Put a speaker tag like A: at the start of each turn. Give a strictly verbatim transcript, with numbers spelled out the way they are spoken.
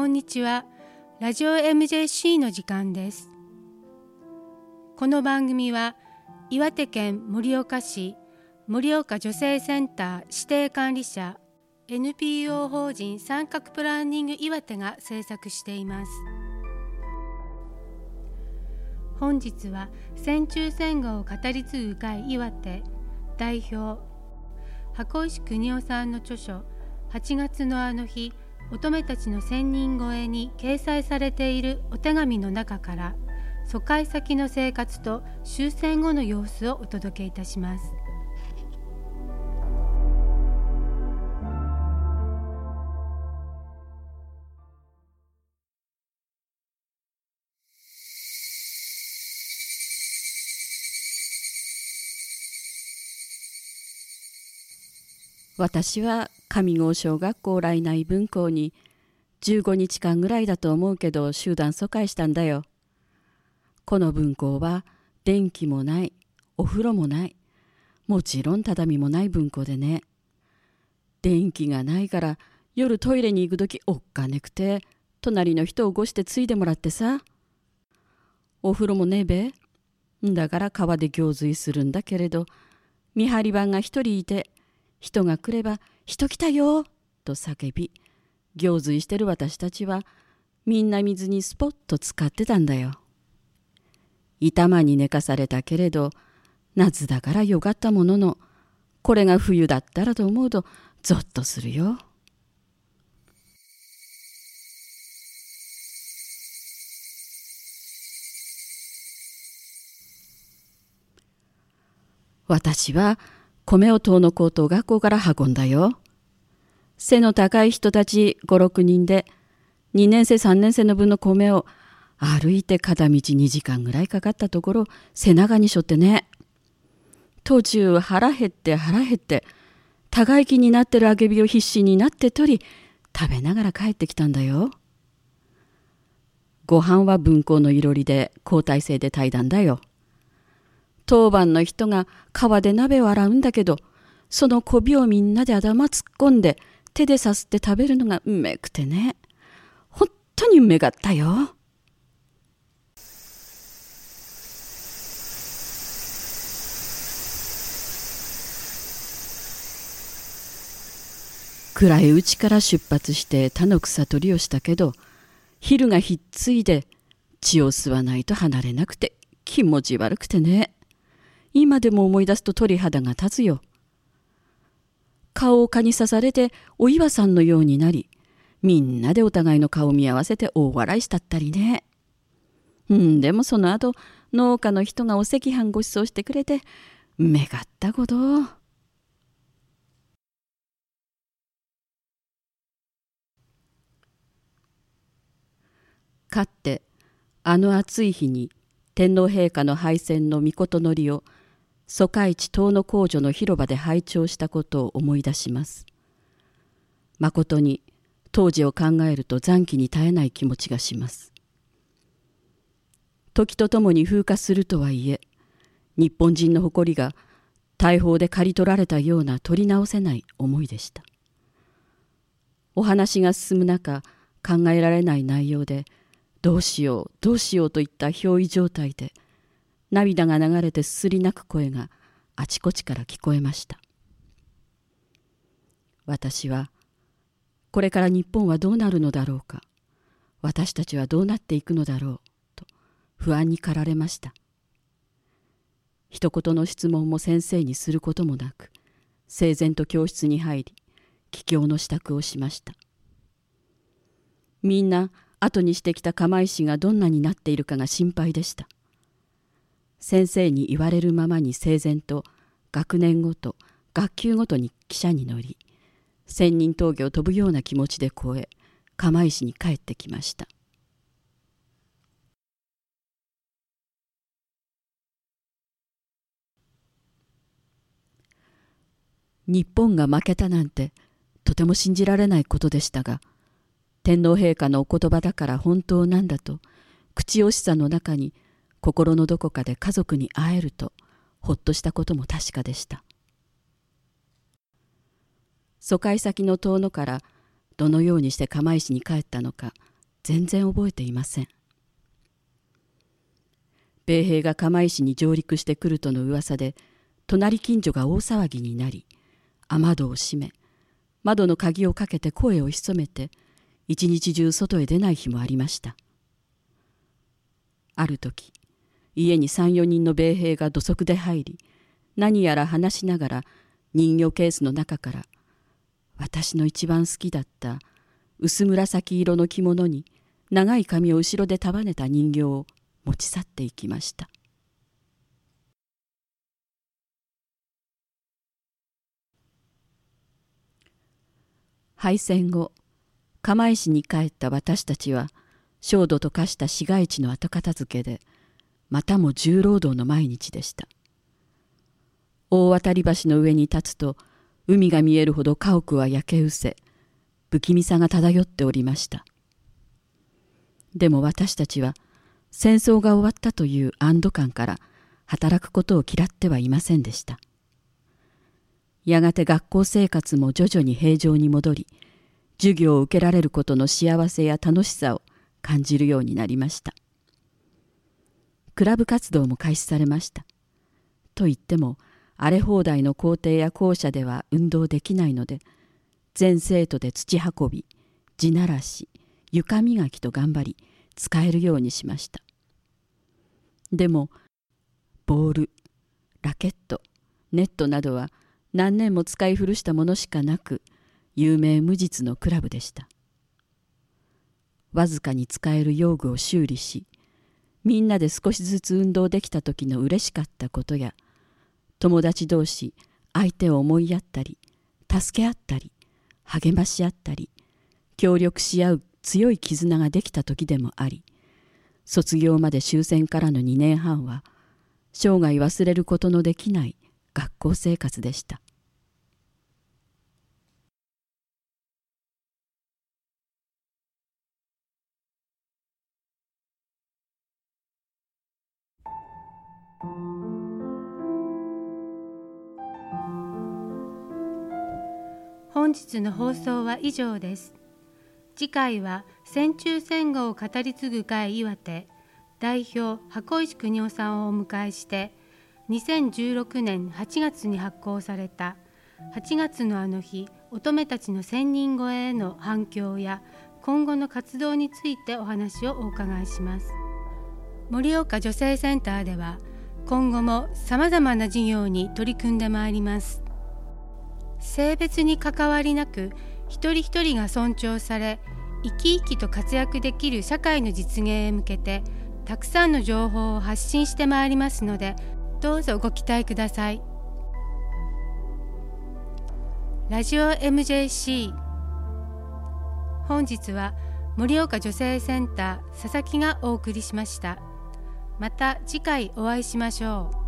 A: んにちは。ラジオ エムジェーシー の時間です。この番組は岩手県盛岡市盛岡女性センター指定管理者 エヌピーオー 法人三角プランニング岩手が制作しています。本日は戦中戦後を語り継ぐ会岩手代表箱石邦夫さんの著書はちがつのあの日乙女たちの千人超えに掲載されているお手紙の中から疎開先の生活と終戦後の様子をお届けいたします。
B: 私は上郷小学校来内分校にじゅうごにちかんぐらいだと思うけど集団疎開したんだよ。この分校は電気もない、お風呂もない、もちろん畳もない分校でね。電気がないから夜トイレに行くときおっかねくて隣の人を起こしてついでもらってさ。お風呂もねえべ。だから川で行水するんだけれど見張り番が一人いて人が来れば人来たよと叫び行水してる私たちはみんな水にスポッと浸かってたんだよ。板間に寝かされたけれど夏だからよかったもののこれが冬だったらと思うとゾッとするよ。私は米を遠野高等学校から運んだよ。背の高い人たちご、ろくにんでにねん生さんねん生の分の米を歩いて片道にじかんぐらいかかったところ背中に背負ってね。途中腹減って腹減って互い気になってるあけびを必死になって取り食べながら帰ってきたんだよ。ご飯は分校のいろりで交代制で炊いたんだよ。当番の人が川で鍋を洗うんだけどそのこびをみんなで頭突っ込んで手でさすって食べるのがうめくてね。本当にうめかったよ。暗いうちから出発して田の草取りをしたけど昼がひっついで血を吸わないと離れなくて気持ち悪くてね。今でも思い出すと鳥肌が立つよ。顔を蚊に刺されてお岩さんのようになりみんなでお互いの顔を見合わせて大笑いしたったりね。うんでもその後農家の人がお赤飯ご馳走してくれてうめかったこと。かってあの暑い日に天皇陛下の敗戦の詔のりを疎開地遠野工場の広場で拝聴したことを思い出します。まことに当時を考えると残機に絶えない気持ちがします。時とともに風化するとはいえ日本人の誇りが大砲で刈り取られたような取り直せない思いでした。お話が進む中考えられない内容でどうしようどうしようといった憑依状態で涙が流れてすすり泣く声があちこちから聞こえました。私はこれから日本はどうなるのだろうか、私たちはどうなっていくのだろうと不安に駆られました。一言の質問も先生にすることもなく整然と教室に入り帰郷の支度をしました。みんな後にしてきた釜石がどんなになっているかが心配でした。先生に言われるままに整然と学年ごと学級ごとに汽車に乗り千人峠を飛ぶような気持ちで越え釜石に帰ってきました。日本が負けたなんてとても信じられないことでしたが天皇陛下のお言葉だから本当なんだと口惜しさの中に心のどこかで家族に会えるとほっとしたことも確かでした。疎開先の遠野からどのようにして釜石に帰ったのか全然覚えていません。米兵が釜石に上陸してくるとの噂で、隣近所が大騒ぎになり、雨戸を閉め、窓の鍵をかけて声を潜めて、一日中外へ出ない日もありました。ある時、家に三、四人の米兵が土足で入り、何やら話しながら人形ケースの中から私の一番好きだった薄紫色の着物に長い髪を後ろで束ねた人形を持ち去っていきました。敗戦後、釜石に帰った私たちは焦土と化した市街地の後片付けでまたも重労働の毎日でした。大渡橋の上に立つと海が見えるほど家屋は焼け失せ、不気味さが漂っておりました。でも私たちは戦争が終わったという安堵感から働くことを嫌ってはいませんでした。やがて学校生活も徐々に平常に戻り、授業を受けられることの幸せや楽しさを感じるようになりました。クラブ活動も開始されました。と言っても荒れ放題の校庭や校舎では運動できないので、全生徒で土運び、地ならし、床磨きと頑張り使えるようにしました。でもボール、ラケット、ネットなどは何年も使い古したものしかなく、有名無実のクラブでした。わずかに使える用具を修理し、みんなで少しずつ運動できた時の嬉しかったことや、友達同士相手を思いやったり、助け合ったり、励まし合ったり、協力し合う強い絆ができた時でもあり、卒業まで終戦からのにねんはんは生涯忘れることのできない学校生活でした。
A: 本日の放送は以上です。次回は戦中戦後を語り継ぐ会岩手代表箱石邦夫さんをお迎えして、にせんじゅうろくねんはちがつに発行されたはちがつのあの日乙女たちのせんにん超えへの反響や今後の活動についてお話をお伺いします。盛岡女性センターでは今後もさまざまな事業に取り組んでまいります。性別に関わりなく一人一人が尊重され、生き生きと活躍できる社会の実現へ向けてたくさんの情報を発信してまいりますので、どうぞご期待ください。ラジオ エムジェーシー、 本日は盛岡女性センター佐々木がお送りしました。また次回お会いしましょう。